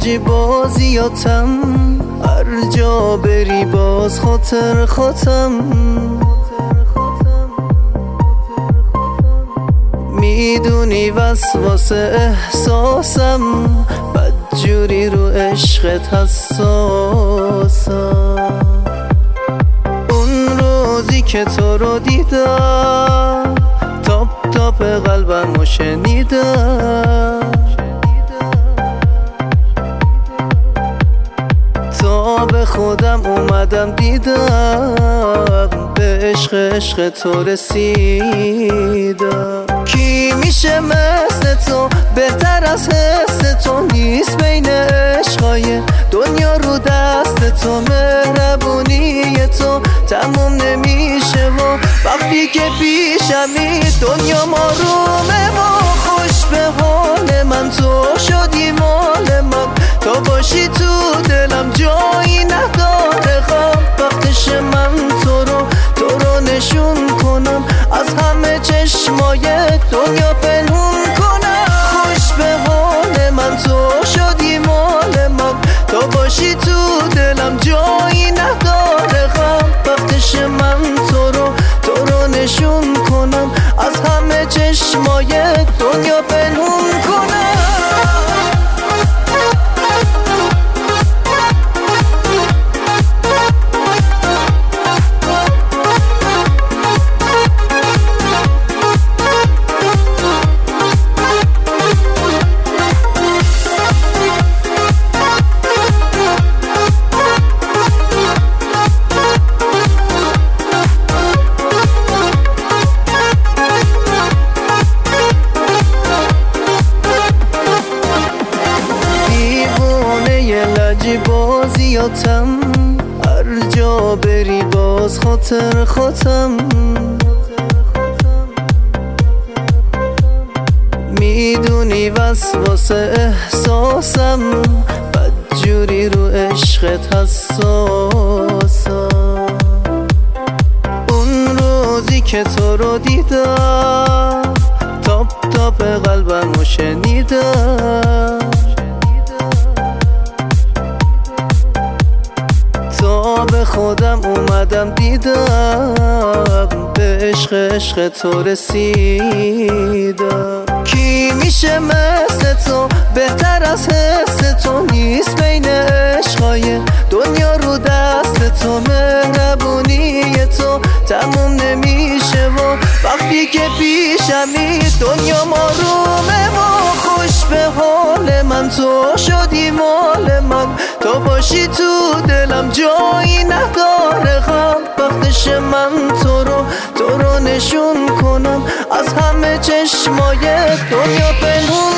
لجی بازیاتم، هر جا بری باز خاطر خاتم. میدونی وسواسه احساسم، بدجوری رو عشقت حساسم. اون روزی که تو رو دیدم، تاپ تاپ قلبم رو شنیدم. تا به خودم اومدم دیدم، به عشق تو رسیدم. کی میشه مثل تو، بهتر از حس تو نیست بین عشقای دنیا رو دست تو. مهربونی تو تموم نمیشه و وقتی که پیشمی دنیا مارومه. و خوش به حال من تو شدی مال من، تو باشی تو دلم جایی نداره. خواب وقتش من تو رو نشون کنم، از همه چشمای دنیا پنهون کنم. خوش به حال من تو شدی مال من، تو باشی تو دلم جایی نداره. خواب وقتش من تو رو نشون کنم، از همه چشمای دنیا پنهون کنم. لجی بازیاتم، هر جا بری باز خاطر خاتم. میدونی وسواسه احساسم، بدجوری رو عشقت حساسم. اون روزی که تو رو دیدم، تاپ تاپ قلبم رو شنیدم. تا به خودم اومدم دیدم، به عشق تو رسیدم. کی میشه مثل تو، بهتر از حس تو نیست بین عشقای دنیا رو دست تو. مهربونی تو تموم نمیشه و وقتی که پیشمی دنیا مارومه. و خوش به حال من تو شدی مال من، تو باشی تو دلم جایی نداره. خواب وقتش من تو رو نشون کنم، از همه چشمای دنیا پنهون